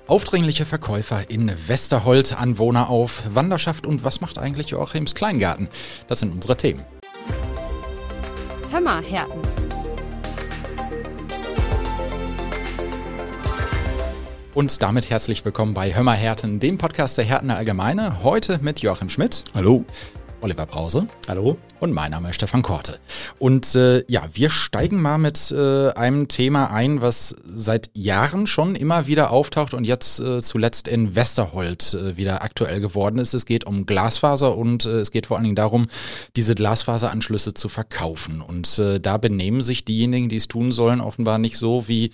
Aufdringliche Verkäufer in Westerholt, Anwohner auf Wanderschaft und was macht eigentlich Joachims Kleingarten? Das sind unsere Themen. Hör mal, Herten. Und damit herzlich willkommen bei Hör mal, Herten, dem Podcast der Hertener Allgemeine. Heute mit Joachim Schmidt. Hallo. Oliver Brause. Hallo. Und mein Name ist Stefan Korte. Und wir steigen mal mit einem Thema ein, was seit Jahren schon immer wieder auftaucht und jetzt zuletzt in Westerholt wieder aktuell geworden ist. Es geht um Glasfaser und es geht vor allen Dingen darum, diese Glasfaseranschlüsse zu verkaufen. Und da benehmen sich diejenigen, die es tun sollen, offenbar nicht so, wie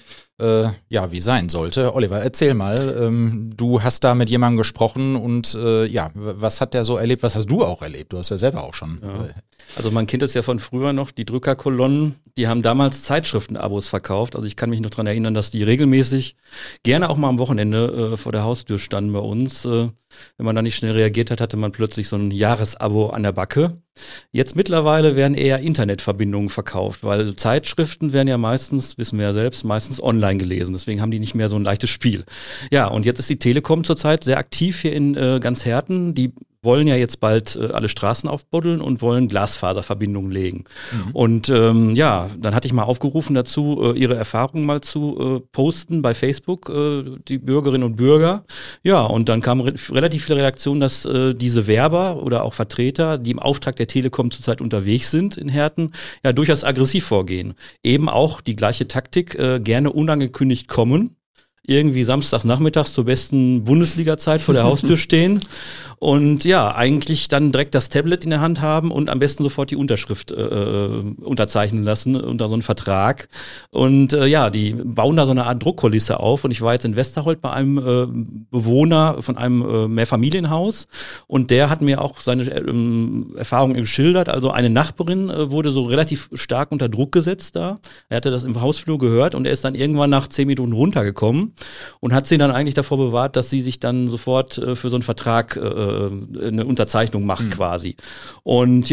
sein sollte. Oliver, erzähl mal, du hast da mit jemandem gesprochen und was hat der so erlebt? Was hast du auch erlebt? Du hast ja selber auch schon. Ja. Also man kennt es ja von früher noch, die Drückerkolonnen, die haben damals Zeitschriftenabos verkauft. Also ich kann mich noch daran erinnern, dass die regelmäßig gerne auch mal am Wochenende vor der Haustür standen bei uns. Wenn man da nicht schnell reagiert hat, hatte man plötzlich so ein Jahresabo an der Backe. Jetzt mittlerweile werden eher Internetverbindungen verkauft, weil Zeitschriften werden ja meistens, wissen wir ja selbst, meistens online gelesen. Deswegen haben die nicht mehr so ein leichtes Spiel. Ja, und jetzt ist die Telekom zurzeit sehr aktiv hier in ganz Herten. Die wollen ja jetzt bald alle Straßen aufbuddeln und wollen Glasfaserverbindungen legen. Mhm. Und dann hatte ich mal aufgerufen dazu, ihre Erfahrungen mal zu posten bei Facebook, die Bürgerinnen und Bürger. Ja, und dann kamen relativ viele Reaktionen, dass diese Werber oder auch Vertreter, die im Auftrag der Telekom zurzeit unterwegs sind in Herten, ja durchaus aggressiv vorgehen. Eben auch die gleiche Taktik, gerne unangekündigt kommen. Irgendwie samstags nachmittags zur besten Bundesliga-Zeit vor der Haustür stehen und ja, eigentlich dann direkt das Tablet in der Hand haben und am besten sofort die Unterschrift unterzeichnen lassen unter so einen Vertrag. Und die bauen da so eine Art Druckkulisse auf und ich war jetzt in Westerholt bei einem Bewohner von einem Mehrfamilienhaus und der hat mir auch seine Erfahrungen geschildert. Also eine Nachbarin wurde so relativ stark unter Druck gesetzt da. Er hatte das im Hausflur gehört und er ist dann irgendwann nach 10 Minuten runtergekommen. Und hat sie dann eigentlich davor bewahrt, dass sie sich dann sofort für so einen Vertrag eine Unterzeichnung macht quasi. Und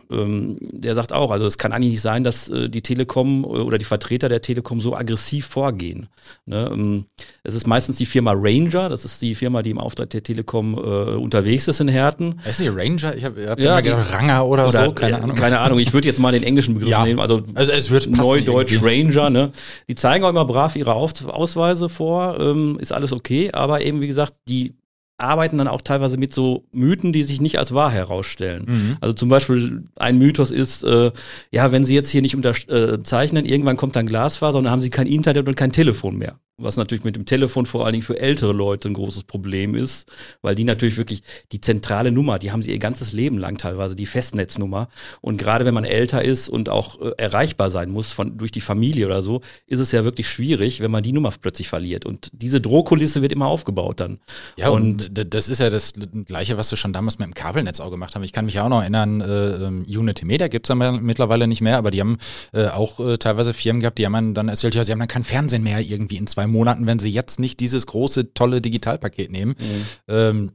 der sagt auch, also es kann eigentlich nicht sein, dass die Telekom oder die Vertreter der Telekom so aggressiv vorgehen. Ne? Es ist meistens die Firma Ranger, das ist die Firma, die im Auftrag der Telekom unterwegs ist in Herten. Ist die Ranger? Ich hab immer gedacht Ranger oder so, keine Ahnung. Keine Ahnung, ich würde jetzt mal den englischen Begriff nehmen, also es wird Neudeutsch irgendwie. Ranger. Ne? Die zeigen auch immer brav ihre Ausweise vor. Ist alles okay, aber eben wie gesagt, die arbeiten dann auch teilweise mit so Mythen, die sich nicht als wahr herausstellen. Mhm. Also zum Beispiel ein Mythos ist, wenn sie jetzt hier nicht unterzeichnen, irgendwann kommt dann Glasfaser und dann haben sie kein Internet und kein Telefon mehr. Was natürlich mit dem Telefon vor allen Dingen für ältere Leute ein großes Problem ist, weil die natürlich wirklich die zentrale Nummer, die haben sie ihr ganzes Leben lang teilweise, die Festnetznummer. Und gerade wenn man älter ist und auch erreichbar sein muss durch die Familie oder so, ist es ja wirklich schwierig, wenn man die Nummer plötzlich verliert. Und diese Drohkulisse wird immer aufgebaut dann. Ja, und das ist ja das Gleiche, was wir schon damals mit dem Kabelnetz auch gemacht haben. Ich kann mich ja auch noch erinnern, Unity Media gibt's ja mittlerweile nicht mehr, aber die haben auch teilweise Firmen gehabt, die haben dann erzählt, ja, sie haben dann kein Fernsehen mehr irgendwie in 2 Monaten, wenn sie jetzt nicht dieses große, tolle Digitalpaket nehmen.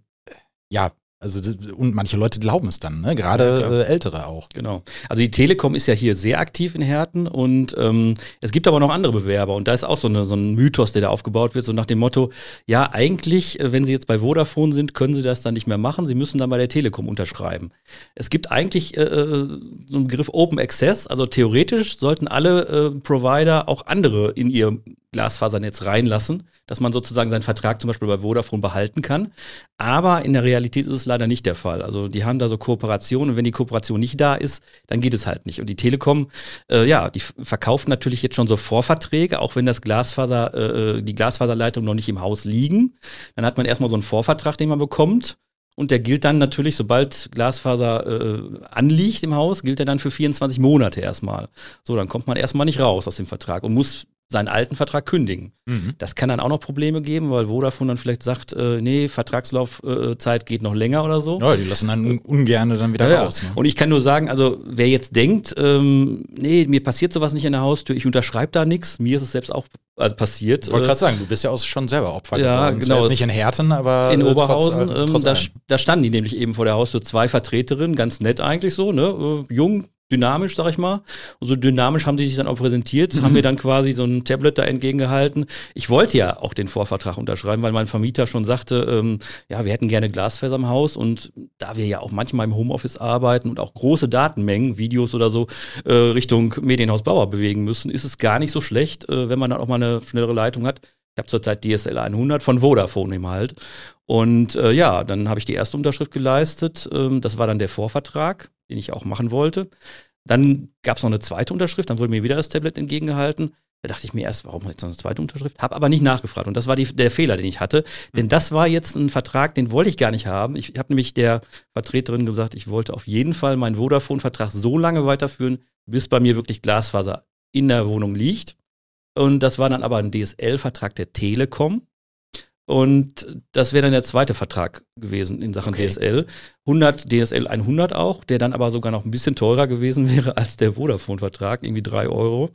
Und manche Leute glauben es dann, ne? Gerade Ältere auch. Genau. Also die Telekom ist ja hier sehr aktiv in Herten und es gibt aber noch andere Bewerber und da ist auch so ein Mythos, der da aufgebaut wird, so nach dem Motto, ja eigentlich, wenn Sie jetzt bei Vodafone sind, können Sie das dann nicht mehr machen, Sie müssen dann bei der Telekom unterschreiben. Es gibt eigentlich so einen Begriff Open Access, also theoretisch sollten alle Provider auch andere in ihr Glasfasernetz reinlassen, dass man sozusagen seinen Vertrag zum Beispiel bei Vodafone behalten kann. Aber in der Realität ist es leider nicht der Fall. Also die haben da so Kooperationen und wenn die Kooperation nicht da ist, dann geht es halt nicht. Und die Telekom, die verkauft natürlich jetzt schon so Vorverträge, auch wenn die Glasfaserleitungen noch nicht im Haus liegen. Dann hat man erstmal so einen Vorvertrag, den man bekommt. Und der gilt dann natürlich, sobald Glasfaser anliegt im Haus, gilt er dann für 24 Monate erstmal. So, dann kommt man erstmal nicht raus aus dem Vertrag und muss seinen alten Vertrag kündigen. Mhm. Das kann dann auch noch Probleme geben, weil Vodafone dann vielleicht sagt, Vertragslaufzeit geht noch länger oder so. Ja, die lassen dann ungern dann wieder raus. Ne? Und ich kann nur sagen, also wer jetzt denkt, mir passiert sowas nicht in der Haustür, ich unterschreibe da nichts, mir ist es selbst auch passiert. Ich wollte gerade sagen, du bist ja auch schon selber Opfer geworden. Ja, genau. Nicht in Herten, aber in Oberhausen. Da standen die nämlich eben vor der Haustür 2 Vertreterinnen, ganz nett eigentlich so, ne, jung, dynamisch, sag ich mal. Und so dynamisch haben die sich dann auch präsentiert, haben mir dann quasi so ein Tablet da entgegengehalten. Ich wollte ja auch den Vorvertrag unterschreiben, weil mein Vermieter schon sagte, ja, wir hätten gerne Glasfaser im Haus und da wir ja auch manchmal im Homeoffice arbeiten und auch große Datenmengen, Videos oder so, Richtung Medienhaus Bauer bewegen müssen, ist es gar nicht so schlecht, wenn man dann auch mal eine schnellere Leitung hat. Ich habe zurzeit DSL 100 von Vodafone eben halt. Und ja, dann habe ich die erste Unterschrift geleistet. Das war dann der Vorvertrag, den ich auch machen wollte. Dann gab es noch eine zweite Unterschrift, dann wurde mir wieder das Tablet entgegengehalten. Da dachte ich mir erst, warum jetzt noch eine zweite Unterschrift? Habe aber nicht nachgefragt und das war der Fehler, den ich hatte. Denn das war jetzt ein Vertrag, den wollte ich gar nicht haben. Ich habe nämlich der Vertreterin gesagt, ich wollte auf jeden Fall meinen Vodafone-Vertrag so lange weiterführen, bis bei mir wirklich Glasfaser in der Wohnung liegt. Und das war dann aber ein DSL-Vertrag der Telekom. Und das wäre dann der zweite Vertrag gewesen in Sachen DSL. DSL 100 auch, der dann aber sogar noch ein bisschen teurer gewesen wäre als der Vodafone-Vertrag, irgendwie 3 Euro.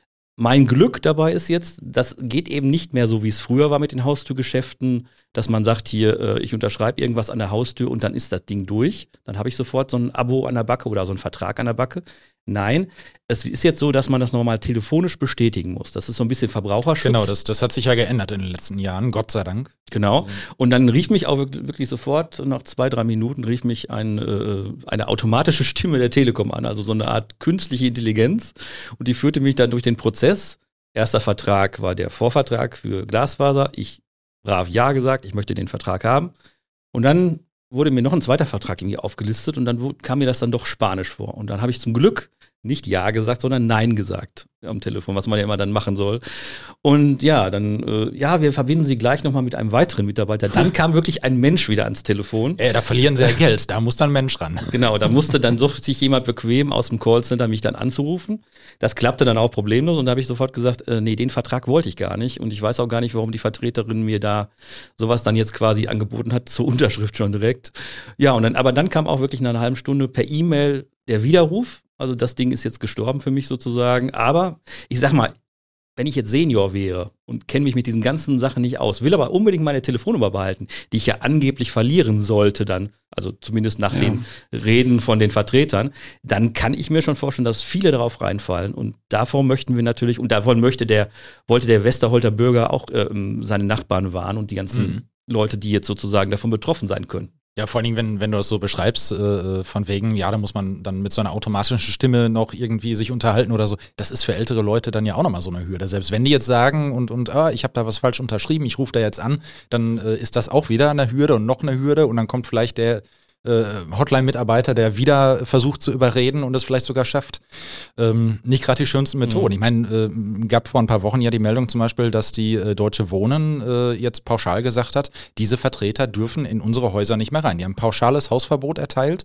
Mein Glück dabei ist jetzt, das geht eben nicht mehr so, wie es früher war mit den Haustürgeschäften, dass man sagt, hier, ich unterschreibe irgendwas an der Haustür und dann ist das Ding durch. Dann habe ich sofort so ein Abo an der Backe oder so einen Vertrag an der Backe. Nein, es ist jetzt so, dass man das nochmal telefonisch bestätigen muss. Das ist so ein bisschen Verbraucherschutz. Genau, das hat sich ja geändert in den letzten Jahren, Gott sei Dank. Genau. Und dann rief mich auch wirklich sofort, nach 2-3 Minuten, rief mich eine automatische Stimme der Telekom an, also so eine Art künstliche Intelligenz. Und die führte mich dann durch den Prozess. Erster Vertrag war der Vorvertrag für Glasfaser. Ich brav Ja gesagt, ich möchte den Vertrag haben. Und dann wurde mir noch ein zweiter Vertrag irgendwie aufgelistet und dann kam mir das dann doch Spanisch vor. Und dann habe ich zum Glück nicht Ja gesagt, sondern Nein gesagt am Telefon, was man ja immer dann machen soll. Und ja, dann, wir verbinden Sie gleich nochmal mit einem weiteren Mitarbeiter. Dann kam wirklich ein Mensch wieder ans Telefon. Da verlieren Sie ja Geld, da muss dann ein Mensch ran. Genau, da musste dann doch sich jemand bequem aus dem Callcenter mich dann anzurufen. Das klappte dann auch problemlos und da habe ich sofort gesagt, nee, den Vertrag wollte ich gar nicht. Und ich weiß auch gar nicht, warum die Vertreterin mir da sowas dann jetzt quasi angeboten hat, zur Unterschrift schon direkt. Ja, aber dann kam auch wirklich nach einer halben Stunde per E-Mail der Widerruf. Also das Ding ist jetzt gestorben für mich sozusagen. Aber ich sag mal, wenn ich jetzt Senior wäre und kenne mich mit diesen ganzen Sachen nicht aus, will aber unbedingt meine Telefonnummer behalten, die ich ja angeblich verlieren sollte dann, also zumindest nach den Reden von den Vertretern, dann kann ich mir schon vorstellen, dass viele darauf reinfallen. Und davor möchten wir natürlich, und davon wollte der Westerholter Bürger auch seine Nachbarn warnen und die ganzen Leute, die jetzt sozusagen davon betroffen sein können. Ja, vor allen Dingen, wenn du das so beschreibst, von wegen, ja, da muss man dann mit so einer automatischen Stimme noch irgendwie sich unterhalten oder so. Das ist für ältere Leute dann ja auch nochmal so eine Hürde. Selbst wenn die jetzt sagen ich habe da was falsch unterschrieben, ich rufe da jetzt an, dann ist das auch wieder eine Hürde und noch eine Hürde und dann kommt vielleicht der Hotline-Mitarbeiter, der wieder versucht zu überreden und es vielleicht sogar schafft. Nicht gerade die schönsten Methoden. Ich meine, gab vor ein paar Wochen ja die Meldung zum Beispiel, dass die Deutsche Wohnen jetzt pauschal gesagt hat, diese Vertreter dürfen in unsere Häuser nicht mehr rein. Die haben ein pauschales Hausverbot erteilt,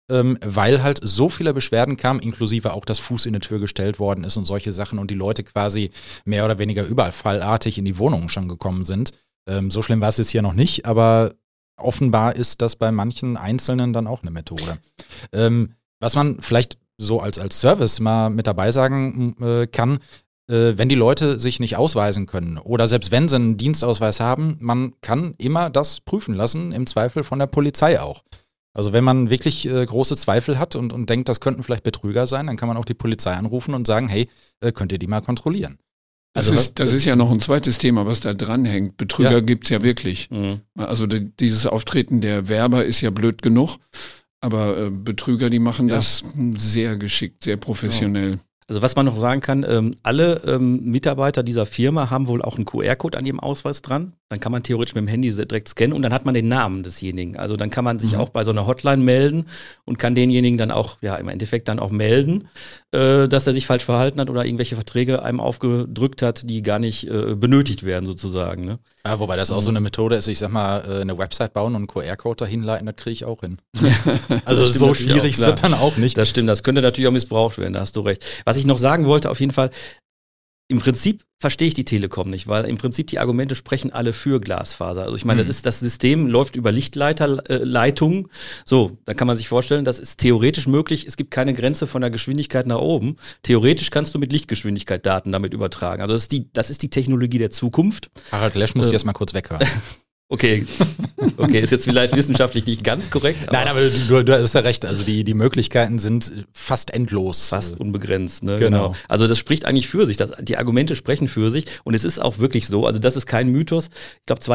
weil halt so viele Beschwerden kamen, inklusive auch, dass Fuß in die Tür gestellt worden ist und solche Sachen und die Leute quasi mehr oder weniger überall fallartig in die Wohnungen schon gekommen sind. So schlimm war es jetzt hier noch nicht, aber offenbar ist das bei manchen Einzelnen dann auch eine Methode. Was man vielleicht so als Service mal mit dabei sagen kann, wenn die Leute sich nicht ausweisen können oder selbst wenn sie einen Dienstausweis haben, man kann immer das prüfen lassen, im Zweifel von der Polizei auch. Also wenn man wirklich große Zweifel hat und denkt, das könnten vielleicht Betrüger sein, dann kann man auch die Polizei anrufen und sagen, hey, könnt ihr die mal kontrollieren? Das ist ja noch ein zweites Thema, was da dranhängt. Betrüger gibt's ja wirklich. Also dieses Auftreten der Werber ist ja blöd genug, aber Betrüger, die machen das sehr geschickt, sehr professionell. Also was man noch sagen kann, alle Mitarbeiter dieser Firma haben wohl auch einen QR-Code an ihrem Ausweis dran. Dann kann man theoretisch mit dem Handy direkt scannen und dann hat man den Namen desjenigen. Also dann kann man sich auch bei so einer Hotline melden und kann denjenigen dann auch, im Endeffekt dann auch melden, dass er sich falsch verhalten hat oder irgendwelche Verträge einem aufgedrückt hat, die gar nicht benötigt werden sozusagen. Ne? Ja, wobei das auch so eine Methode ist, ich sag mal, eine Website bauen und einen QR-Code dahin leiten, das kriege ich auch hin. Also so schwierig ist das dann auch nicht. Das stimmt, das könnte natürlich auch missbraucht werden, da hast du recht. Was ich noch sagen wollte, auf jeden Fall, im Prinzip verstehe ich die Telekom nicht, weil im Prinzip die Argumente sprechen alle für Glasfaser. Also ich meine, das System läuft über Lichtleitungen. So, da kann man sich vorstellen, das ist theoretisch möglich. Es gibt keine Grenze von der Geschwindigkeit nach oben. Theoretisch kannst du mit Lichtgeschwindigkeit Daten damit übertragen. Also das ist die Technologie der Zukunft. Harald Lesch muss ich erst mal kurz weghören. Okay, Okay, ist jetzt vielleicht wissenschaftlich nicht ganz korrekt. Nein, aber du hast ja recht. Also die Möglichkeiten sind fast endlos. Fast unbegrenzt, ne? Genau. Also das spricht eigentlich für sich. Die Argumente sprechen für sich. Und es ist auch wirklich so. Also das ist kein Mythos. Ich glaube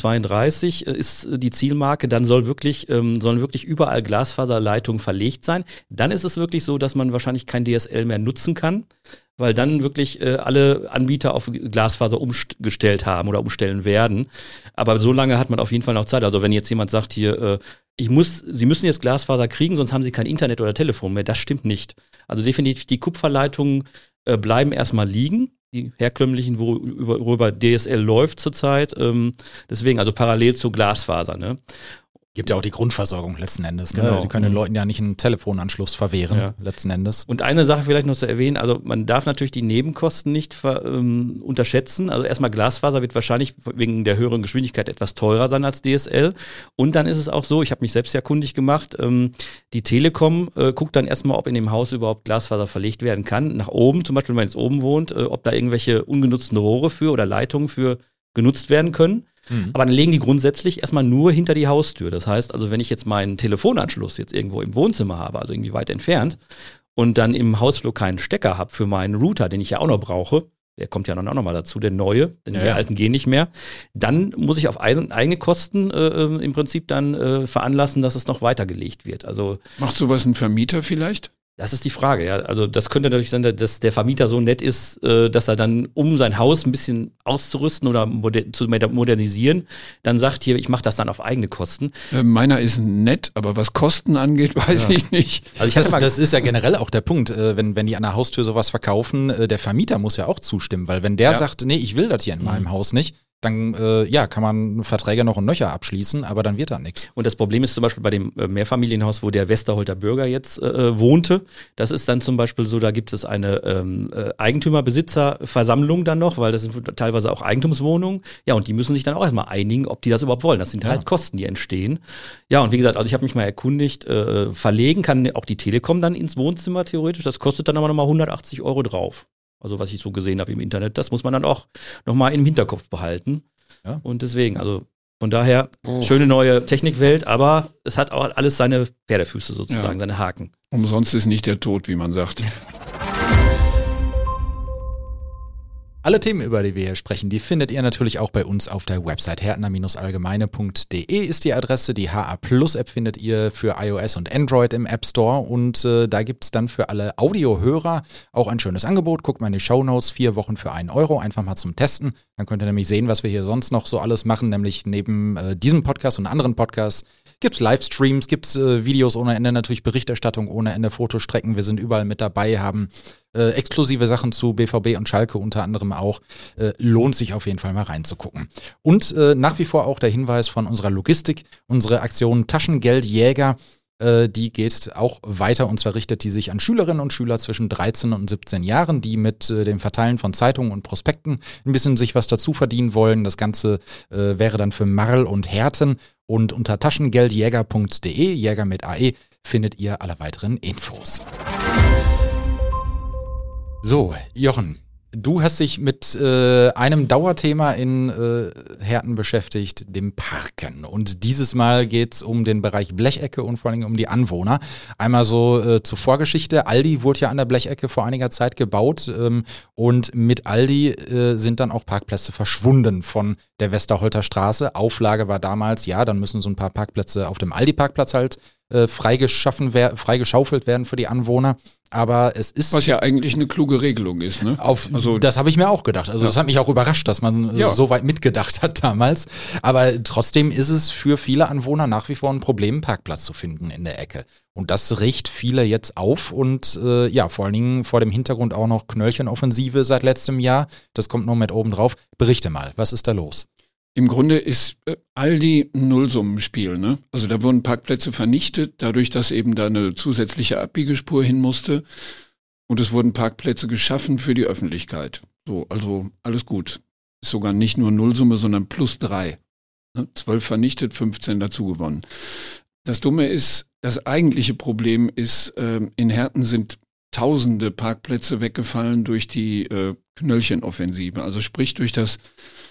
2032 ist die Zielmarke. Dann sollen wirklich überall Glasfaserleitungen verlegt sein. Dann ist es wirklich so, dass man wahrscheinlich kein DSL mehr nutzen kann, weil dann wirklich alle Anbieter auf Glasfaser umgestellt haben oder umstellen werden. Aber so lange hat man auf jeden Fall noch Zeit. Also wenn jetzt jemand sagt hier, Sie müssen jetzt Glasfaser kriegen, sonst haben Sie kein Internet oder Telefon mehr, das stimmt nicht. Also definitiv, die Kupferleitungen bleiben erstmal liegen, die herkömmlichen, worüber DSL läuft zurzeit. Deswegen, also parallel zu Glasfaser, ne? Gibt ja auch die Grundversorgung letzten Endes. Ne? Genau. Die können den Leuten ja nicht einen Telefonanschluss verwehren, letzten Endes. Und eine Sache vielleicht noch zu erwähnen, also man darf natürlich die Nebenkosten nicht unterschätzen. Also erstmal Glasfaser wird wahrscheinlich wegen der höheren Geschwindigkeit etwas teurer sein als DSL. Und dann ist es auch so, ich habe mich selbst ja kundig gemacht, die Telekom guckt dann erstmal, ob in dem Haus überhaupt Glasfaser verlegt werden kann. Nach oben, zum Beispiel wenn man jetzt oben wohnt, ob da irgendwelche ungenutzten Rohre für oder Leitungen für genutzt werden können. Aber dann legen die grundsätzlich erstmal nur hinter die Haustür. Das heißt also, wenn ich jetzt meinen Telefonanschluss jetzt irgendwo im Wohnzimmer habe, also irgendwie weit entfernt, und dann im Hausflur keinen Stecker habe für meinen Router, den ich ja auch noch brauche, der kommt ja dann auch noch mal dazu, der neue, denn die alten gehen nicht mehr, dann muss ich auf eigene Kosten im Prinzip dann veranlassen, dass es noch weitergelegt wird. Also macht sowas ein Vermieter vielleicht? Das ist die Frage, ja. Also das könnte natürlich sein, dass der Vermieter so nett ist, dass er dann, um sein Haus ein bisschen auszurüsten oder zu modernisieren, dann sagt hier, ich mache das dann auf eigene Kosten. Meiner ist nett, aber was Kosten angeht, weiß ich nicht. Also das ist ja generell auch der Punkt, wenn die an der Haustür sowas verkaufen, der Vermieter muss ja auch zustimmen, weil wenn der sagt, nee, ich will das hier in meinem Haus nicht, dann kann man Verträge noch und nöcher abschließen, aber dann wird da nichts. Und das Problem ist zum Beispiel bei dem Mehrfamilienhaus, wo der Westerholter Bürger jetzt wohnte, das ist dann zum Beispiel so, da gibt es eine Eigentümer-Besitzer-Versammlung dann noch, weil das sind teilweise auch Eigentumswohnungen. Ja, und die müssen sich dann auch erstmal einigen, ob die das überhaupt wollen. Das sind halt Kosten, die entstehen. Ja, und wie gesagt, also ich habe mich mal erkundigt, verlegen kann auch die Telekom dann ins Wohnzimmer theoretisch. Das kostet dann aber nochmal 180 € drauf. Also was ich so gesehen habe im Internet, das muss man dann auch nochmal im Hinterkopf behalten. Ja. Und deswegen, also von daher, schöne neue Technikwelt, aber es hat auch alles seine Pferdefüße sozusagen, seine Haken. Umsonst ist nicht der Tod, wie man sagt. Alle Themen, über die wir hier sprechen, die findet ihr natürlich auch bei uns auf der Website. hertner-allgemeine.de ist die Adresse. Die HA Plus App findet ihr für iOS und Android im App Store. Und da gibt es dann für alle Audiohörer auch ein schönes Angebot. Guckt mal in die Shownotes, 4 Wochen für 1 €, einfach mal zum Testen. Dann könnt ihr nämlich sehen, was wir hier sonst noch so alles machen. Nämlich neben diesem Podcast und anderen Podcasts gibt es Livestreams, gibt es Videos ohne Ende, natürlich Berichterstattung ohne Ende, Fotostrecken. Wir sind überall mit dabei, haben exklusive Sachen zu BVB und Schalke unter anderem auch. Lohnt sich auf jeden Fall mal reinzugucken. Und nach wie vor auch der Hinweis von unserer Logistik, unsere Aktion Taschengeldjäger, die geht auch weiter, und zwar richtet die sich an Schülerinnen und Schüler zwischen 13 und 17 Jahren, die mit dem Verteilen von Zeitungen und Prospekten ein bisschen sich was dazu verdienen wollen. Das Ganze wäre dann für Marl und Herten, und unter taschengeldjäger.de, Jäger mit AE, findet ihr alle weiteren Infos. So, Jochen, du hast dich mit einem Dauerthema in Herten beschäftigt, dem Parken. Und dieses Mal geht es um den Bereich Blechecke und vor allem um die Anwohner. Einmal so zur Vorgeschichte. Aldi wurde ja an der Blechecke vor einiger Zeit gebaut, und mit Aldi sind dann auch Parkplätze verschwunden von der Westerholter Straße. Auflage war damals, ja, dann müssen so ein paar Parkplätze auf dem Aldi-Parkplatz halt freigeschaufelt werden für die Anwohner. Aber es ist... Was ja eigentlich eine kluge Regelung ist, ne? Das habe ich mir auch gedacht. Also das hat mich auch überrascht, dass man so weit mitgedacht hat damals. Aber trotzdem ist es für viele Anwohner nach wie vor ein Problem, einen Parkplatz zu finden in der Ecke. Und das regt viele jetzt auf und vor allen Dingen vor dem Hintergrund auch noch Knöllchenoffensive seit letztem Jahr. Das kommt noch mit oben drauf. Berichte mal, was ist da los? Im Grunde ist Aldi ein Nullsummenspiel, ne? Also da wurden Parkplätze vernichtet, dadurch, dass eben da eine zusätzliche Abbiegespur hin musste. Und es wurden Parkplätze geschaffen für die Öffentlichkeit. So, also alles gut. Ist sogar nicht nur Nullsumme, sondern +3. 12 vernichtet, 15 dazu gewonnen. Das Dumme ist, das eigentliche Problem ist, in Herten sind tausende Parkplätze weggefallen durch die Knöllchenoffensive. Also sprich durch das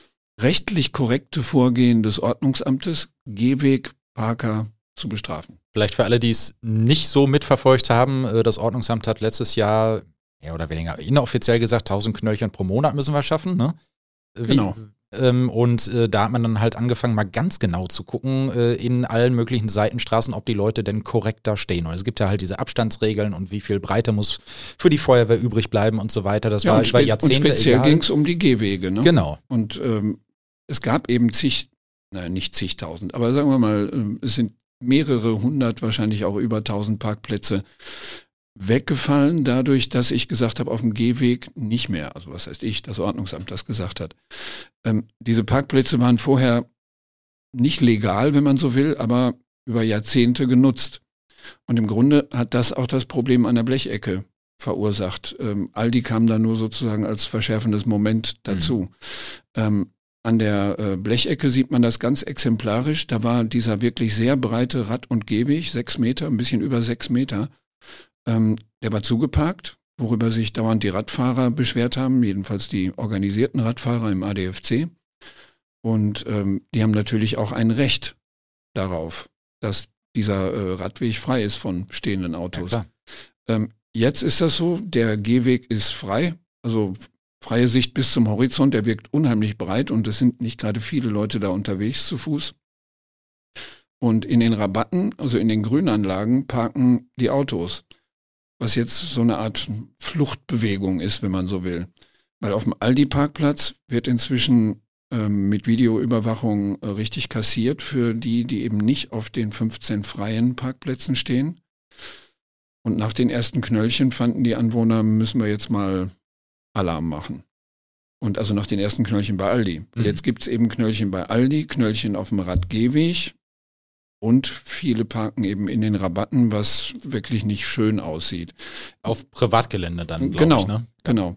rechtlich korrekte Vorgehen des Ordnungsamtes, Gehwegparker zu bestrafen. Vielleicht für alle, die es nicht so mitverfolgt haben, das Ordnungsamt hat letztes Jahr mehr oder weniger inoffiziell gesagt, 1000 Knöllchen pro Monat müssen wir schaffen, ne? Genau. Und da hat man dann halt angefangen, mal ganz genau zu gucken in allen möglichen Seitenstraßen, ob die Leute denn korrekt da stehen. Und es gibt ja halt diese Abstandsregeln und wie viel Breite muss für die Feuerwehr übrig bleiben und so weiter. Das war über Jahrzehnte und speziell egal. ging es um die Gehwege. Ne? Genau. Und es gab eben nicht zigtausend, aber sagen wir mal, es sind mehrere hundert, wahrscheinlich auch über 1000 Parkplätze weggefallen, dadurch, dass ich gesagt habe, auf dem Gehweg nicht mehr. Also was heißt ich, das Ordnungsamt das gesagt hat. Diese Parkplätze waren vorher nicht legal, wenn man so will, aber über Jahrzehnte genutzt. Und im Grunde hat das auch das Problem an der Blechecke verursacht. Aldi kam da nur sozusagen als verschärfendes Moment dazu. An der Blechecke sieht man das ganz exemplarisch. Da war dieser wirklich sehr breite Rad- und Gehweg, 6 Meter, ein bisschen über 6 Meter. Der war zugeparkt, worüber sich dauernd die Radfahrer beschwert haben, jedenfalls die organisierten Radfahrer im ADFC. Und die haben natürlich auch ein Recht darauf, dass dieser Radweg frei ist von stehenden Autos. Ja, jetzt ist das so, der Gehweg ist frei, also freie Sicht bis zum Horizont, der wirkt unheimlich breit und es sind nicht gerade viele Leute da unterwegs zu Fuß. Und in den Rabatten, also in den Grünanlagen, parken die Autos. Was jetzt so eine Art Fluchtbewegung ist, wenn man so will. Weil auf dem Aldi-Parkplatz wird inzwischen mit Videoüberwachung richtig kassiert für die eben nicht auf den 15 freien Parkplätzen stehen. Und nach den ersten Knöllchen fanden die Anwohner, müssen wir jetzt mal Alarm machen. Und also nach den ersten Knöllchen bei Aldi. Jetzt gibt es eben Knöllchen bei Aldi, Knöllchen auf dem Radgehweg. Und viele parken eben in den Rabatten, was wirklich nicht schön aussieht. Auf Privatgelände dann, glaube ich. Ne? Genau.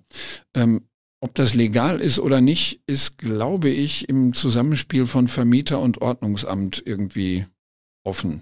Ob das legal ist oder nicht, ist, glaube ich, im Zusammenspiel von Vermieter und Ordnungsamt irgendwie offen.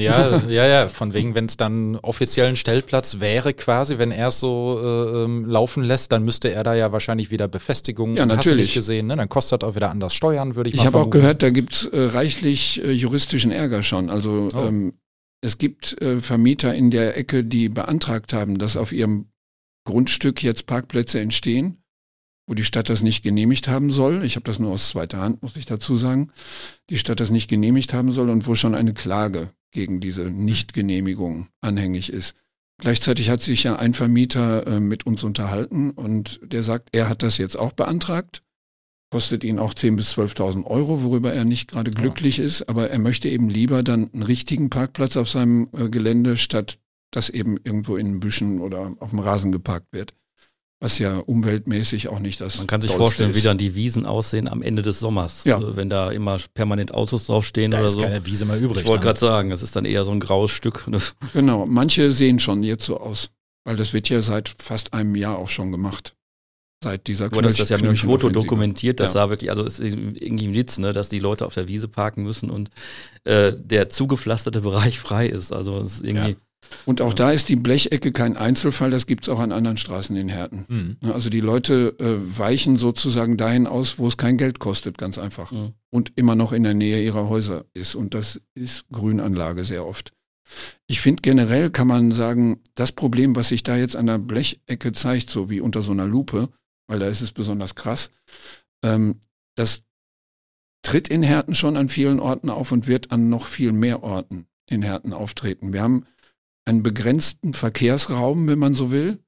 Ja, von wegen, wenn es dann offiziellen Stellplatz wäre quasi, wenn er es so laufen lässt, dann müsste er da ja wahrscheinlich wieder Befestigungen, ja, natürlich. Hast du nicht gesehen, ne? Dann kostet auch wieder anders Steuern, würde ich mal vermuten. Ich habe auch gehört, da gibt es reichlich juristischen Ärger schon. Also es gibt Vermieter in der Ecke, die beantragt haben, dass auf ihrem Grundstück jetzt Parkplätze entstehen, wo die Stadt das nicht genehmigt haben soll. Ich habe das nur aus zweiter Hand, muss ich dazu sagen. Die Stadt das nicht genehmigt haben soll und wo schon eine Klage gegen diese Nichtgenehmigung anhängig ist. Gleichzeitig hat sich ja ein Vermieter mit uns unterhalten und der sagt, er hat das jetzt auch beantragt. Kostet ihn auch 10.000 bis 12.000 Euro, worüber er nicht gerade glücklich ist. Aber er möchte eben lieber dann einen richtigen Parkplatz auf seinem Gelände, statt dass eben irgendwo in Büschen oder auf dem Rasen geparkt wird. Was ja umweltmäßig auch nicht das Man kann sich vorstellen, wie dann die Wiesen aussehen am Ende des Sommers. Ja. Also wenn da immer permanent Autos draufstehen da oder ist so. keine Wiese mehr übrig. Ich wollte gerade sagen, das ist dann eher so ein graues Stück. Genau, manche sehen schon jetzt so aus. Weil das wird ja seit fast einem Jahr auch schon gemacht. Seit dieser Knöllchen. Das ist ja mit einem Foto dokumentiert, das ja. sah wirklich, also es ist irgendwie ein Witz, ne, dass die Leute auf der Wiese parken müssen und der zugepflasterte Bereich frei ist. Also es ist irgendwie... Ja. Und auch da ist die Blechecke kein Einzelfall, das gibt es auch an anderen Straßen in Herten. Also die Leute weichen sozusagen dahin aus, wo es kein Geld kostet, ganz einfach. Und immer noch in der Nähe ihrer Häuser ist. Und das ist Grünanlage sehr oft. Ich finde generell kann man sagen, das Problem, was sich da jetzt an der Blechecke zeigt, so wie unter so einer Lupe, weil da ist es besonders krass, das tritt in Herten schon an vielen Orten auf und wird an noch viel mehr Orten in Herten auftreten. Wir haben einen begrenzten Verkehrsraum, wenn man so will,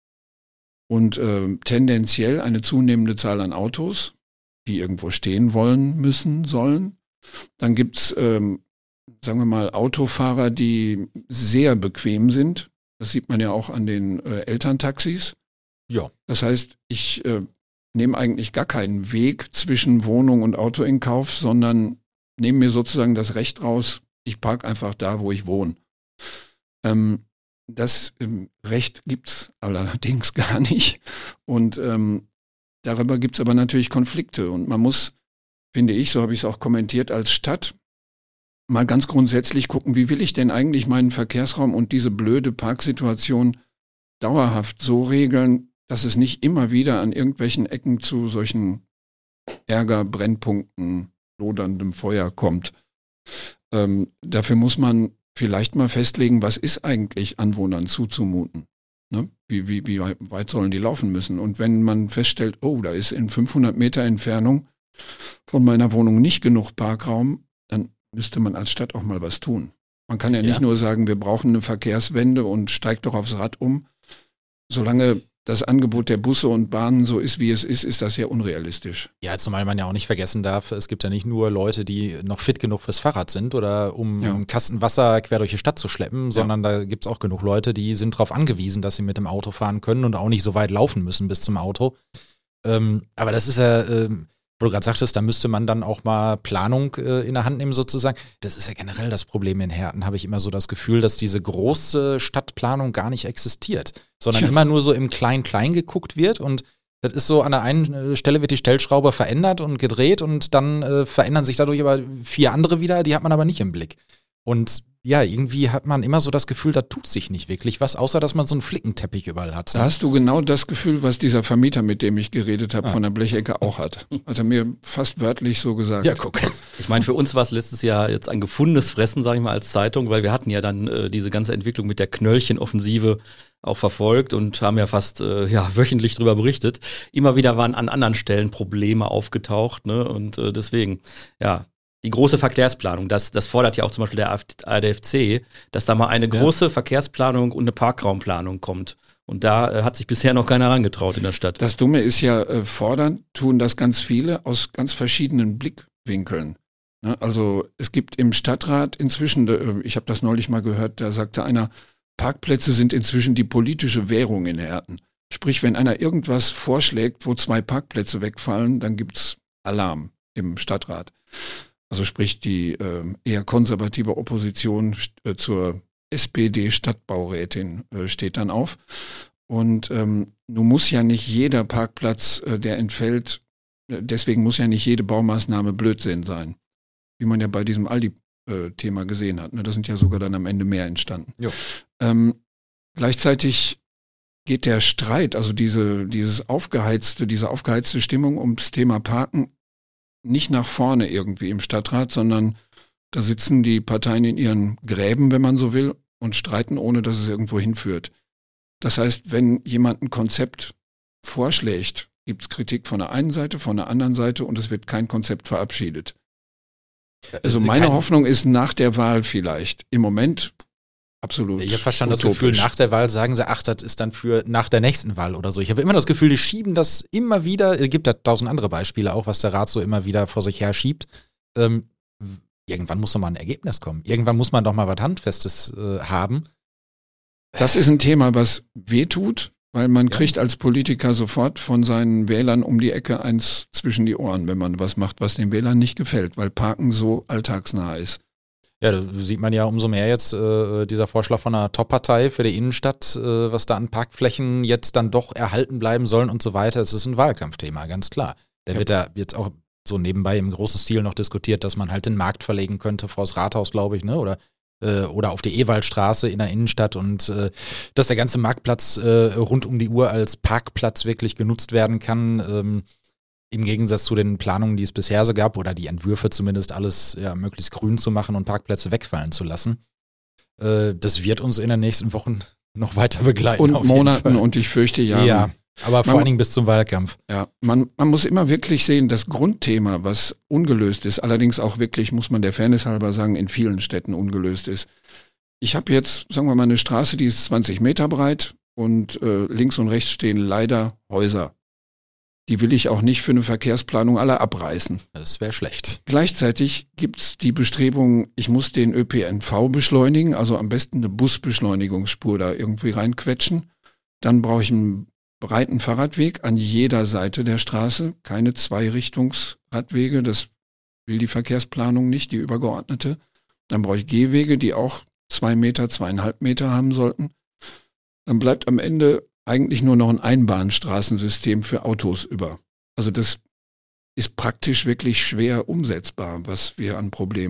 und tendenziell eine zunehmende Zahl an Autos, die irgendwo stehen wollen, müssen, sollen. Dann gibt's, sagen wir mal, Autofahrer, die sehr bequem sind. Das sieht man ja auch an den Elterntaxis. Ja. Das heißt, ich nehme eigentlich gar keinen Weg zwischen Wohnung und Auto in Kauf, sondern nehme mir sozusagen das Recht raus, ich parke einfach da, wo ich wohne. Das Recht gibt's allerdings gar nicht. Und darüber gibt's aber natürlich Konflikte. Und man muss, finde ich, so habe ich es auch kommentiert, als Stadt mal ganz grundsätzlich gucken, wie will ich denn eigentlich meinen Verkehrsraum und diese blöde Parksituation dauerhaft so regeln, dass es nicht immer wieder an irgendwelchen Ecken zu solchen Ärger, Brennpunkten, loderndem Feuer kommt. Dafür muss man vielleicht mal festlegen, was ist eigentlich Anwohnern zuzumuten? Ne? Wie weit sollen die laufen müssen? Und wenn man feststellt, oh, da ist in 500 Meter Entfernung von meiner Wohnung nicht genug Parkraum, dann müsste man als Stadt auch mal was tun. Man kann ja nicht nur sagen, wir brauchen eine Verkehrswende und steigt doch aufs Rad um. Solange das Angebot der Busse und Bahnen so ist, wie es ist das ja unrealistisch. Ja, zumal man ja auch nicht vergessen darf, es gibt ja nicht nur Leute, die noch fit genug fürs Fahrrad sind oder um einen Kasten Wasser quer durch die Stadt zu schleppen, sondern da gibt es auch genug Leute, die sind darauf angewiesen, dass sie mit dem Auto fahren können und auch nicht so weit laufen müssen bis zum Auto. Aber das ist ja, wo du gerade sagtest, da müsste man dann auch mal Planung in der Hand nehmen sozusagen. Das ist ja generell das Problem in Herten, habe ich immer so das Gefühl, dass diese große Stadtplanung gar nicht existiert, sondern immer nur so im Klein-Klein geguckt wird und das ist so, an der einen Stelle wird die Stellschraube verändert und gedreht und dann verändern sich dadurch aber 4 andere wieder, die hat man aber nicht im Blick. Und ja, irgendwie hat man immer so das Gefühl, da tut sich nicht wirklich was, außer dass man so einen Flickenteppich überall hat. Da hast du genau das Gefühl, was dieser Vermieter, mit dem ich geredet habe, von der Blechecke auch hat. Hat er mir fast wörtlich so gesagt. Ja, guck. Ich meine, für uns war es letztes Jahr jetzt ein gefundenes Fressen, sage ich mal, als Zeitung, weil wir hatten ja dann diese ganze Entwicklung mit der Knöllchenoffensive auch verfolgt und haben ja fast wöchentlich darüber berichtet. Immer wieder waren an anderen Stellen Probleme aufgetaucht, ne? Und deswegen, ja, die große Verkehrsplanung, das fordert ja auch zum Beispiel der ADFC, dass da mal eine große Verkehrsplanung und eine Parkraumplanung kommt. Und da hat sich bisher noch keiner herangetraut in der Stadt. Das Dumme ist ja, fordern tun das ganz viele aus ganz verschiedenen Blickwinkeln. Ne? Also es gibt im Stadtrat inzwischen, ich habe das neulich mal gehört, da sagte einer, Parkplätze sind inzwischen die politische Währung in Herten. Sprich, wenn einer irgendwas vorschlägt, wo 2 Parkplätze wegfallen, dann gibt's Alarm im Stadtrat. Also sprich, die eher konservative Opposition zur SPD-Stadtbaurätin steht dann auf. Und nun muss ja nicht jeder Parkplatz, der entfällt, deswegen muss ja nicht jede Baumaßnahme Blödsinn sein. Wie man ja bei diesem Aldi-Thema gesehen hat. Ne? Da sind ja sogar dann am Ende mehr entstanden. Gleichzeitig geht der Streit, also diese aufgeheizte Stimmung ums Thema Parken nicht nach vorne irgendwie im Stadtrat, sondern da sitzen die Parteien in ihren Gräben, wenn man so will, und streiten, ohne dass es irgendwo hinführt. Das heißt, wenn jemand ein Konzept vorschlägt, gibt es Kritik von der einen Seite, von der anderen Seite und es wird kein Konzept verabschiedet. Also meine Hoffnung ist nach der Wahl vielleicht. Im Moment absolut. Ich habe fast schon das Gefühl, nach der Wahl sagen sie, ach, das ist dann für nach der nächsten Wahl oder so. Ich habe immer das Gefühl, die schieben das immer wieder, es gibt da 1000 andere Beispiele auch, was der Rat so immer wieder vor sich her schiebt. Irgendwann muss doch mal ein Ergebnis kommen. Irgendwann muss man doch mal was Handfestes haben. Das ist ein Thema, was wehtut, weil man kriegt als Politiker sofort von seinen Wählern um die Ecke eins zwischen die Ohren, wenn man was macht, was den Wählern nicht gefällt, weil Parken so alltagsnah ist. Ja, da sieht man ja umso mehr jetzt dieser Vorschlag von einer Top-Partei für die Innenstadt, was da an Parkflächen jetzt dann doch erhalten bleiben sollen und so weiter. Es ist ein Wahlkampfthema, ganz klar. Da wird ja jetzt auch so nebenbei im großen Stil noch diskutiert, dass man halt den Markt verlegen könnte vor das Rathaus, glaube ich, ne? Oder auf die Ewaldstraße in der Innenstadt und dass der ganze Marktplatz rund um die Uhr als Parkplatz wirklich genutzt werden kann. Im Gegensatz zu den Planungen, die es bisher so gab, oder die Entwürfe zumindest, alles möglichst grün zu machen und Parkplätze wegfallen zu lassen. Das wird uns in den nächsten Wochen noch weiter begleiten. Und Monaten und ich fürchte Jahre. Ja, aber vor allen Dingen bis zum Wahlkampf. Ja, man muss immer wirklich sehen, das Grundthema, was ungelöst ist, allerdings auch wirklich, muss man der Fairness halber sagen, in vielen Städten ungelöst ist. Ich habe jetzt, sagen wir mal, eine Straße, die ist 20 Meter breit und links und rechts stehen leider Häuser. Die will ich auch nicht für eine Verkehrsplanung alle abreißen. Das wäre schlecht. Gleichzeitig gibt's die Bestrebung, ich muss den ÖPNV beschleunigen, also am besten eine Busbeschleunigungsspur da irgendwie reinquetschen. Dann brauche ich einen breiten Fahrradweg an jeder Seite der Straße, keine Zweirichtungsradwege, das will die Verkehrsplanung nicht, die übergeordnete. Dann brauche ich Gehwege, die auch 2 Meter, 2,5 Meter haben sollten. Dann bleibt am Ende eigentlich nur noch ein Einbahnstraßensystem für Autos über. Also das ist praktisch wirklich schwer umsetzbar, was wir an Problemen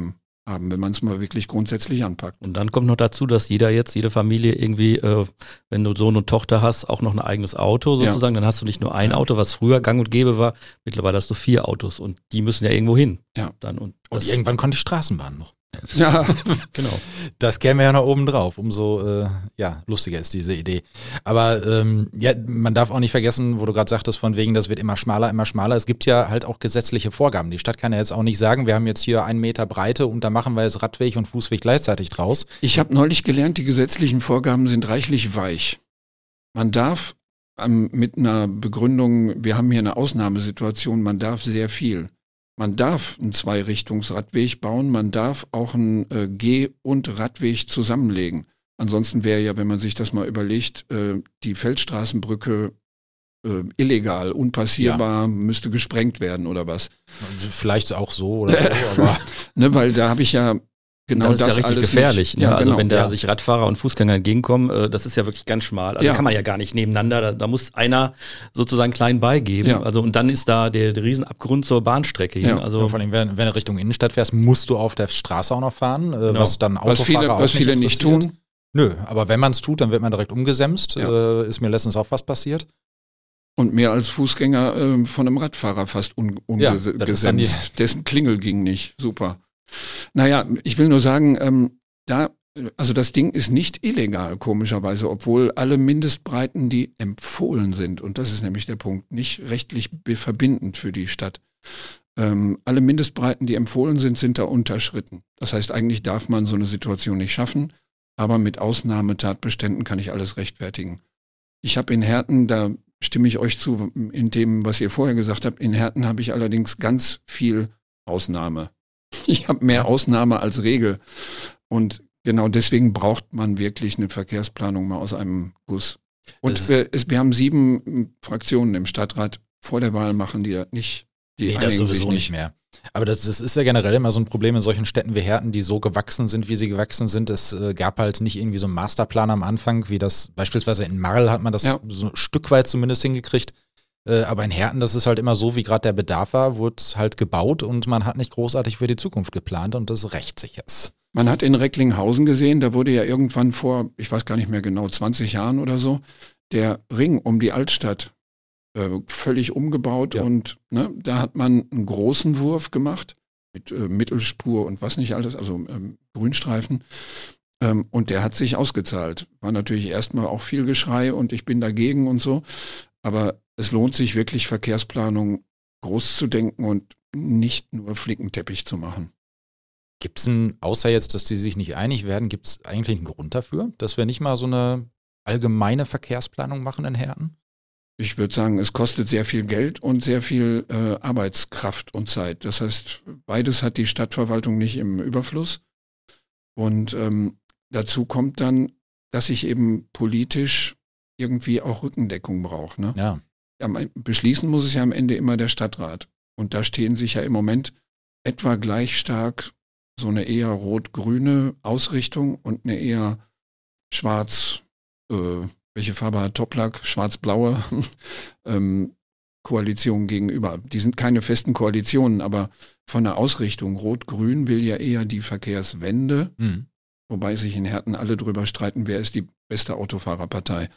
haben, wenn man es mal wirklich grundsätzlich anpackt. Und dann kommt noch dazu, dass jede Familie irgendwie, wenn du Sohn und Tochter hast, auch noch ein eigenes Auto sozusagen. Dann hast du nicht nur ein Auto, was früher gang und gäbe war. Mittlerweile hast du 4 Autos und die müssen ja irgendwo hin. Ja. Und irgendwann kommt die Straßenbahn noch. Ja, genau. Das käme ja noch oben drauf. Umso lustiger ist diese Idee. Aber man darf auch nicht vergessen, wo du gerade sagtest, von wegen, das wird immer schmaler, immer schmaler. Es gibt ja halt auch gesetzliche Vorgaben. Die Stadt kann ja jetzt auch nicht sagen, wir haben jetzt hier 1 Meter Breite und da machen wir jetzt Radweg und Fußweg gleichzeitig draus. Ich habe neulich gelernt, die gesetzlichen Vorgaben sind reichlich weich. Man darf mit einer Begründung, wir haben hier eine Ausnahmesituation, man darf sehr viel. Man darf einen 2-Richtungsradweg bauen, man darf auch einen Geh- und Radweg zusammenlegen. Ansonsten wäre ja, wenn man sich das mal überlegt, die Feldstraßenbrücke illegal, unpassierbar, müsste gesprengt werden oder was. Vielleicht auch so oder so, aber ne, weil da habe ich ja genau das ist ja richtig alles gefährlich. Ne? Ja, also genau. wenn da sich Radfahrer und Fußgänger entgegenkommen, das ist ja wirklich ganz schmal. Also kann man ja gar nicht nebeneinander. Da muss einer sozusagen klein beigeben. Ja. Also und dann ist da der Riesenabgrund zur Bahnstrecke hin. Ja. Also vor allem, wenn du Richtung Innenstadt fährst, musst du auf der Straße auch noch fahren, was dann Autofahrer was viele nicht tun. Nö, aber wenn man es tut, dann wird man direkt umgesemst. Ja. Ist mir letztens auch was passiert. Und mehr als Fußgänger von einem Radfahrer fast umgesemst. Dessen Klingel ging nicht. Super. Naja, ich will nur sagen, also das Ding ist nicht illegal, komischerweise, obwohl alle Mindestbreiten, die empfohlen sind, und das ist nämlich der Punkt, nicht rechtlich verbindend für die Stadt. Alle Mindestbreiten, die empfohlen sind, sind da unterschritten. Das heißt, eigentlich darf man so eine Situation nicht schaffen, aber mit Ausnahmetatbeständen kann ich alles rechtfertigen. Ich habe in Herten, da stimme ich euch zu, in dem, was ihr vorher gesagt habt, in Herten habe ich allerdings ganz viel Ausnahme. Ich habe mehr Ausnahme als Regel. Und genau deswegen braucht man wirklich eine Verkehrsplanung mal aus einem Guss. Und wir haben 7 Fraktionen im Stadtrat. Vor der Wahl machen die das nicht. Die das sowieso nicht mehr. Aber das ist ja generell immer so ein Problem in solchen Städten wie Herten, die so gewachsen sind, wie sie gewachsen sind. Es gab halt nicht irgendwie so einen Masterplan am Anfang, wie das beispielsweise in Marl hat man das so ein Stück weit zumindest hingekriegt. Aber in Herten, das ist halt immer so, wie gerade der Bedarf war, wurde halt gebaut und man hat nicht großartig für die Zukunft geplant und das rächt sich jetzt. Man hat in Recklinghausen gesehen, da wurde ja irgendwann vor, ich weiß gar nicht mehr genau, 20 Jahren oder so, der Ring um die Altstadt völlig umgebaut und da hat man einen großen Wurf gemacht mit Mittelspur und was nicht alles, also Grünstreifen. Und der hat sich ausgezahlt. War natürlich erstmal auch viel Geschrei und ich bin dagegen und so, aber es lohnt sich wirklich, Verkehrsplanung groß zu denken und nicht nur Flickenteppich zu machen. Gibt es außer jetzt, dass die sich nicht einig werden, gibt es eigentlich einen Grund dafür, dass wir nicht mal so eine allgemeine Verkehrsplanung machen in Herten? Ich würde sagen, es kostet sehr viel Geld und sehr viel Arbeitskraft und Zeit. Das heißt, beides hat die Stadtverwaltung nicht im Überfluss. Und dazu kommt dann, dass ich eben politisch irgendwie auch Rückendeckung brauche. Ne? Ja. Beschließen muss es ja am Ende immer der Stadtrat. Und da stehen sich ja im Moment etwa gleich stark so eine eher rot-grüne Ausrichtung und eine eher schwarz, welche Farbe hat Toplak? Schwarz-blaue Koalition gegenüber. Die sind keine festen Koalitionen, aber von der Ausrichtung rot-grün will ja eher die Verkehrswende, wobei sich in Herten alle drüber streiten, wer ist die beste Autofahrerpartei.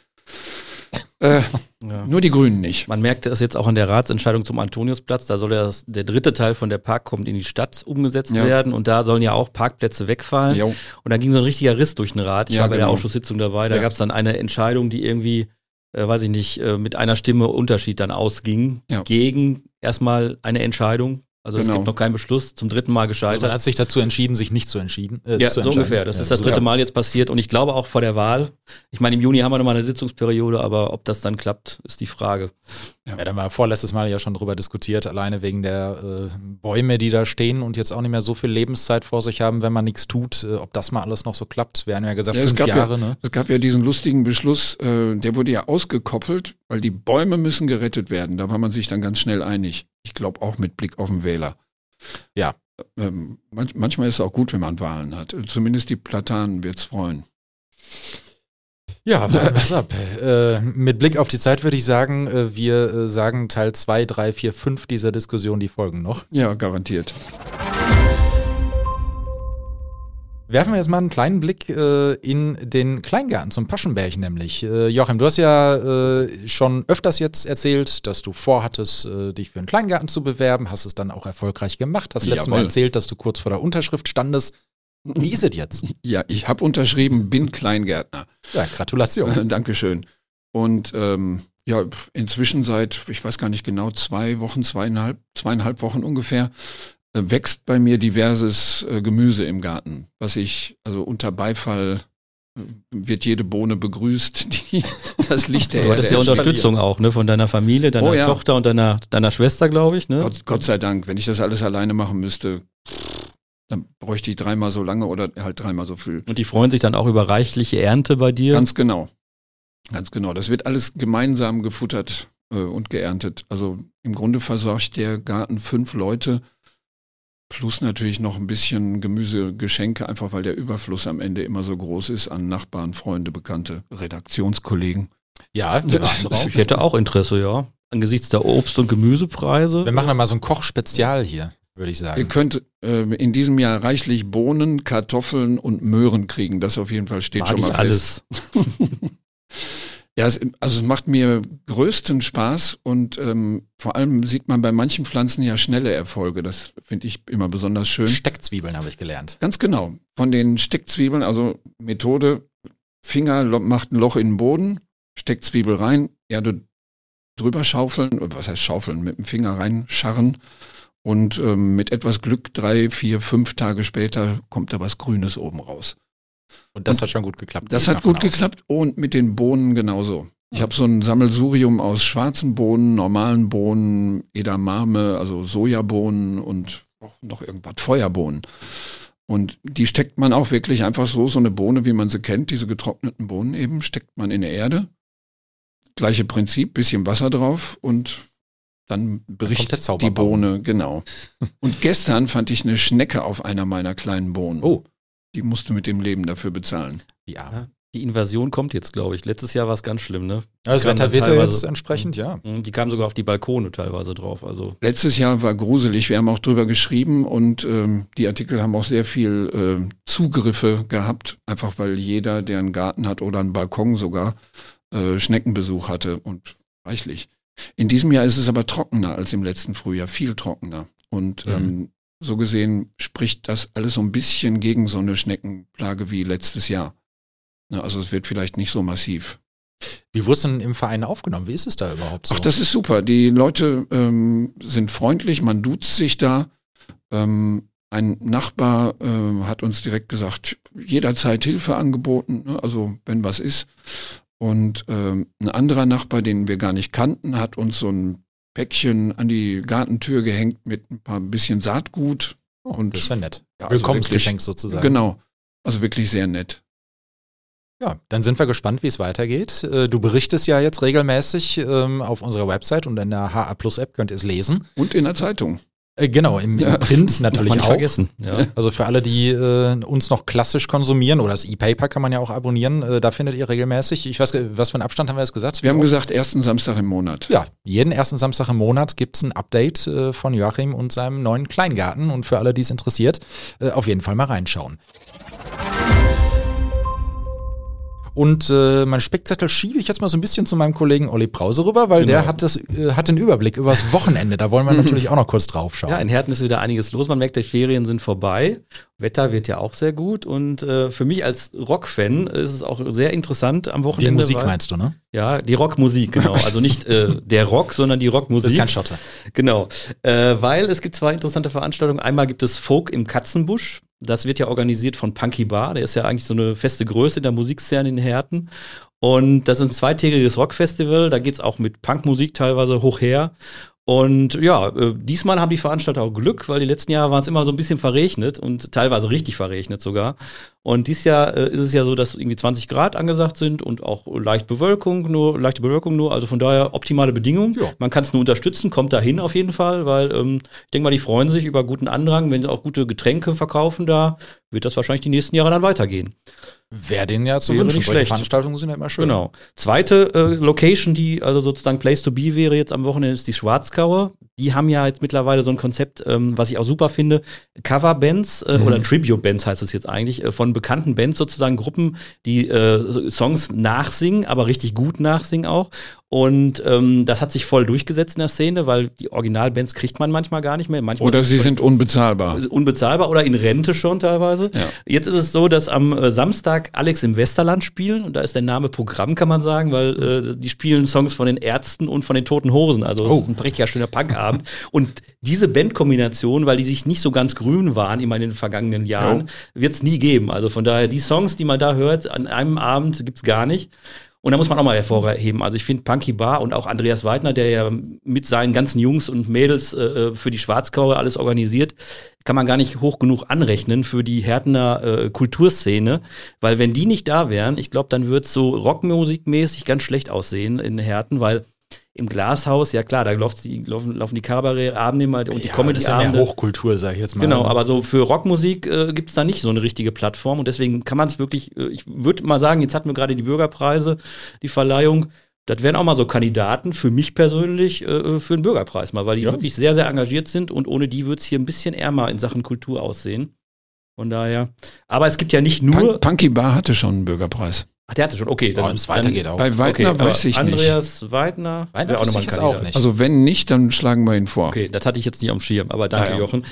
Nur die Grünen nicht. Man merkte es jetzt auch an der Ratsentscheidung zum Antoniusplatz, da soll der 3. Teil von der Park kommt in die Stadt umgesetzt werden und da sollen ja auch Parkplätze wegfallen. Jo. Und da ging so ein richtiger Riss durch den Rat. Ich war bei der Ausschusssitzung dabei, da gab es dann eine Entscheidung, die irgendwie, weiß ich nicht, mit einer Stimme Unterschied dann ausging, gegen erstmal eine Entscheidung. Also es gibt noch keinen Beschluss, zum 3. Mal gescheitert. Also man hat sich dazu entschieden, sich nicht zu entscheiden. So ungefähr. Das ist das 3. Mal jetzt passiert und ich glaube auch vor der Wahl. Ich meine, im Juni haben wir nochmal eine Sitzungsperiode, aber ob das dann klappt, ist die Frage. Ja, da haben wir vorletztes Mal ja schon drüber diskutiert, alleine wegen der Bäume, die da stehen und jetzt auch nicht mehr so viel Lebenszeit vor sich haben, wenn man nichts tut. Ob das mal alles noch so klappt, wir haben ja gesagt 5 Jahre. Ne? Es gab ja diesen lustigen Beschluss, der wurde ja ausgekoppelt, weil die Bäume müssen gerettet werden. Da war man sich dann ganz schnell einig. Ich glaube auch mit Blick auf den Wähler. Ja. Manchmal ist es auch gut, wenn man Wahlen hat. Zumindest die Platanen wird es freuen. Ja, was ab. Mit Blick auf die Zeit würde ich sagen, wir sagen Teil 2, 3, 4, 5 dieser Diskussion, die folgen noch. Ja, garantiert. Werfen wir jetzt mal einen kleinen Blick in den Kleingarten zum Paschenberg nämlich. Joachim, du hast ja schon öfters jetzt erzählt, dass du vorhattest, dich für einen Kleingarten zu bewerben, hast es dann auch erfolgreich gemacht, hast letztes Mal erzählt, dass du kurz vor der Unterschrift standest. Wie ist es jetzt? Ja, ich habe unterschrieben, bin Kleingärtner. Ja, Gratulation. Dankeschön. Und inzwischen seit, ich weiß gar nicht genau, 2 Wochen, zweieinhalb Wochen ungefähr, wächst bei mir diverses Gemüse im Garten, was also unter Beifall wird jede Bohne begrüßt, die das Licht der Erde. Du hattest ja Unterstützung auch, ne, von deiner Familie, deiner Tochter und deiner Schwester, glaube ich, ne? Gott sei Dank, wenn ich das alles alleine machen müsste, dann bräuchte ich 3-mal so lange oder halt 3-mal so viel. Und die freuen sich dann auch über reichliche Ernte bei dir? Ganz genau. Das wird alles gemeinsam gefuttert und geerntet. Also im Grunde versorgt der Garten 5 Leute plus natürlich noch ein bisschen Gemüsegeschenke, einfach weil der Überfluss am Ende immer so groß ist an Nachbarn, Freunde, Bekannte, Redaktionskollegen. Ja, wir warten drauf. Ich hätte auch Interesse, ja. Angesichts der Obst- und Gemüsepreise. Wir machen dann mal so ein Kochspezial hier, würde ich sagen. Ihr könnt in diesem Jahr reichlich Bohnen, Kartoffeln und Möhren kriegen. Das auf jeden Fall steht schon mal fest. Alles. Ja, es macht mir größten Spaß und vor allem sieht man bei manchen Pflanzen ja schnelle Erfolge. Das finde ich immer besonders schön. Steckzwiebeln habe ich gelernt. Ganz genau. Von den Steckzwiebeln, also Methode, Finger macht ein Loch in den Boden, Steckzwiebel rein, Erde drüber schaufeln, was heißt schaufeln, mit dem Finger reinscharren und mit etwas Glück 3, 4, 5 Tage später kommt da was Grünes oben raus. Und das hat schon gut geklappt. Das hat gut geklappt und mit den Bohnen genauso. Ich habe so ein Sammelsurium aus schwarzen Bohnen, normalen Bohnen, Edamame, also Sojabohnen und noch irgendwas, Feuerbohnen. Und die steckt man auch wirklich einfach so eine Bohne, wie man sie kennt, diese getrockneten Bohnen eben, steckt man in der Erde. Gleiche Prinzip, bisschen Wasser drauf und dann bricht die Bohne, genau. Und gestern fand ich eine Schnecke auf einer meiner kleinen Bohnen. Oh. Die musste mit dem Leben dafür bezahlen. Ja. Die Invasion kommt jetzt, glaube ich. Letztes Jahr war es ganz schlimm, ne? Das Wetter wird ja jetzt entsprechend, ja. Die kamen sogar auf die Balkone teilweise drauf. Also. Letztes Jahr war gruselig. Wir haben auch drüber geschrieben und die Artikel haben auch sehr viel Zugriffe gehabt. Einfach weil jeder, der einen Garten hat oder einen Balkon sogar, Schneckenbesuch hatte und reichlich. In diesem Jahr ist es aber trockener als im letzten Frühjahr. Viel trockener. Und so gesehen spricht das alles so ein bisschen gegen so eine Schneckenplage wie letztes Jahr. Also es wird vielleicht nicht so massiv. Wie wurde es denn im Verein aufgenommen? Wie ist es da überhaupt so? Ach, das ist super. Die Leute sind freundlich, man duzt sich da. Ein Nachbar hat uns direkt gesagt, jederzeit Hilfe angeboten, ne? Also wenn was ist. Und ein anderer Nachbar, den wir gar nicht kannten, hat uns so ein Päckchen an die Gartentür gehängt mit ein bisschen Saatgut. Oh, und das ist ja nett. Ja, also Willkommensgeschenk wirklich, sozusagen. Genau, also wirklich sehr nett. Ja, dann sind wir gespannt, wie es weitergeht. Du berichtest ja jetzt regelmäßig auf unserer Website und in der HA Plus App könnt ihr es lesen. Und in der Zeitung. Genau, im Print natürlich auch. Nicht vergessen. Ja. Also für alle, die uns noch klassisch konsumieren oder das E-Paper kann man ja auch abonnieren, da findet ihr regelmäßig, ich weiß, was für einen Abstand haben wir jetzt gesagt? Wir haben gesagt, ersten Samstag im Monat. Ja, jeden ersten Samstag im Monat gibt es ein Update von Joachim und seinem neuen Kleingarten und für alle, die es interessiert, auf jeden Fall mal reinschauen. Und mein Spickzettel schiebe ich jetzt mal so ein bisschen zu meinem Kollegen Olli Brause rüber, weil der hat den Überblick über das Wochenende. Da wollen wir natürlich auch noch kurz drauf schauen. Ja, in Herten ist wieder einiges los. Man merkt, die Ferien sind vorbei. Wetter wird ja auch sehr gut. Und für mich als Rock-Fan ist es auch sehr interessant am Wochenende. Die Musik meinst du, ne? Ja, die Rockmusik, genau. Also nicht der Rock, sondern die Rockmusik. Das ist kein Schotter. Genau. Weil es gibt 2 interessante Veranstaltungen. Einmal gibt es Folk im Katzenbusch. Das wird ja organisiert von Punky Bar. Der ist ja eigentlich so eine feste Größe in der Musikszene in Herten. Und das ist ein 2-tägiges Rockfestival. Da geht's auch mit Punkmusik teilweise hoch her. Und ja, diesmal haben die Veranstalter auch Glück, weil die letzten Jahre waren es immer so ein bisschen verregnet und teilweise richtig verregnet sogar. Und dieses Jahr ist es ja so, dass irgendwie 20 Grad angesagt sind und auch leichte Bewölkung nur. Also von daher optimale Bedingungen. Ja. Man kann es nur unterstützen, kommt dahin auf jeden Fall, weil ich denke mal, die freuen sich über guten Andrang. Wenn sie auch gute Getränke verkaufen, da wird das wahrscheinlich die nächsten Jahre dann weitergehen. Wäre denen ja zu wünschen. Solche Veranstaltungen sind ja immer schön. Genau. Zweite Location, die also sozusagen Place to be wäre jetzt am Wochenende, ist die Schwarzgrenze. Schwarzgauer, die haben ja jetzt mittlerweile so ein Konzept, was ich auch super finde, Coverbands oder Tribute-Bands heißt es jetzt eigentlich, von bekannten Bands sozusagen, Gruppen, die Songs nachsingen, aber richtig gut nachsingen auch. Und das hat sich voll durchgesetzt in der Szene, weil die Originalbands kriegt man manchmal gar nicht mehr. Manchmal oder sie sind unbezahlbar. Unbezahlbar oder in Rente schon teilweise. Ja. Jetzt ist es so, dass am Samstag Alex im Westerland spielen und da ist der Name Programm, kann man sagen, weil die spielen Songs von den Ärzten und von den Toten Hosen. Also es ist ein richtiger schöner Punkabend. Und diese Bandkombination, weil die sich nicht so ganz grün waren immer in den vergangenen Jahren, wird es nie geben. Also von daher, die Songs, die man da hört, an einem Abend gibt's gar nicht. Und da muss man auch mal hervorheben. Also ich finde Punky Bar und auch Andreas Weidner, der ja mit seinen ganzen Jungs und Mädels für die Schwarzgauer alles organisiert, kann man gar nicht hoch genug anrechnen für die Hertener Kulturszene. Weil wenn die nicht da wären, ich glaube, dann wird es so rockmusikmäßig ganz schlecht aussehen in Herten, weil im Glashaus, ja klar, da laufen die Kabarettabende mal und die Comedy-Abende. Das ist ja mehr Hochkultur, sag ich jetzt mal. Genau, aber so für Rockmusik gibt's da nicht so eine richtige Plattform und deswegen kann man es wirklich, ich würde mal sagen, jetzt hatten wir gerade die Bürgerpreise, die Verleihung, das wären auch mal so Kandidaten für mich persönlich für einen Bürgerpreis mal, weil die wirklich sehr, sehr engagiert sind und ohne die wird's hier ein bisschen ärmer in Sachen Kultur aussehen. Von daher, aber es gibt ja nicht nur... Punky Bar hatte schon einen Bürgerpreis. Ach, der hatte schon, okay. Dann es weitergeht auch. Bei Weidner weiß ich nicht. Andreas Weidner wäre auch nochmal ein Kandidat. Auch nicht. Also wenn nicht, dann schlagen wir ihn vor. Okay, das hatte ich jetzt nicht am Schirm, aber danke, Jochen.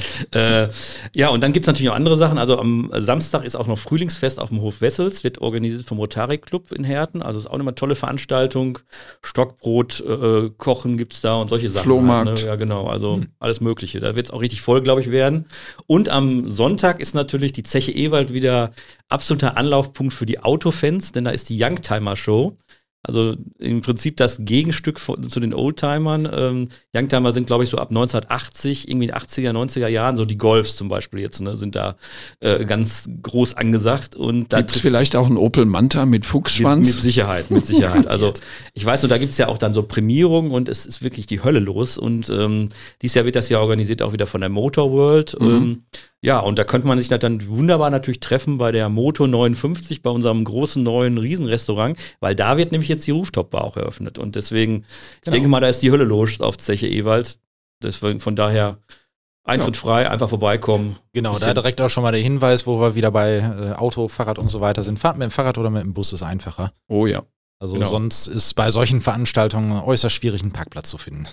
Ja, und dann gibt's natürlich noch andere Sachen. Also am Samstag ist auch noch Frühlingsfest auf dem Hof Wessels, wird organisiert vom Rotary Club in Herten. Also ist auch eine tolle Veranstaltung. Stockbrot, Kochen gibt's da und solche Sachen. Flohmarkt. Halt, ne? Ja, genau, also alles Mögliche. Da wird's auch richtig voll, glaube ich, werden. Und am Sonntag ist natürlich die Zeche Ewald wieder absoluter Anlaufpunkt für die Autofans, denn da ist die Youngtimer-Show. Also im Prinzip das Gegenstück zu den Oldtimern. Youngtimer sind, glaube ich, so ab 1980, irgendwie in den 80er, 90er Jahren, so die Golfs zum Beispiel jetzt, ne, sind da ganz groß angesagt. Und gibt es vielleicht auch einen Opel Manta mit Fuchsschwanz? Mit Sicherheit. Also ich weiß nur, da gibt's ja auch dann so Prämierungen und es ist wirklich die Hölle los. Und dieses Jahr wird das ja organisiert auch wieder von der Motor World. Ja, und da könnte man sich dann wunderbar natürlich treffen bei der Moto 59, bei unserem großen neuen Riesenrestaurant, weil da wird nämlich jetzt die Rooftop-Bar auch eröffnet. Und deswegen, ich denke mal, da ist die Hölle los auf Zeche Ewald. Deswegen von daher Eintritt frei, einfach vorbeikommen. Genau, da direkt auch schon mal der Hinweis, wo wir wieder bei Auto, Fahrrad und so weiter sind. Fahrt mit dem Fahrrad oder mit dem Bus ist einfacher. Oh ja. Also sonst ist bei solchen Veranstaltungen äußerst schwierig, einen Parkplatz zu finden.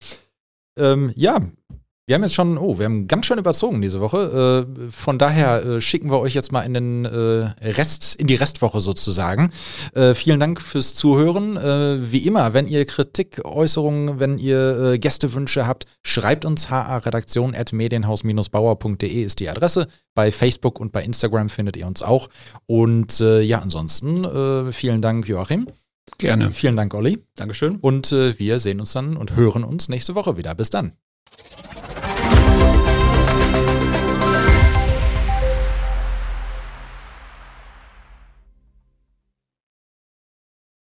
Ja, wir haben jetzt schon, wir haben ganz schön überzogen diese Woche. Von daher schicken wir euch jetzt mal in den in die Restwoche sozusagen. Vielen Dank fürs Zuhören. Wie immer, wenn ihr Kritik, Äußerungen, wenn ihr Gästewünsche habt, schreibt uns ha-redaktion@medienhaus-bauer.de ist die Adresse. Bei Facebook und bei Instagram findet ihr uns auch. Und ansonsten vielen Dank, Joachim. Gerne. Vielen Dank, Olli. Dankeschön. Und wir sehen uns dann und hören uns nächste Woche wieder. Bis dann.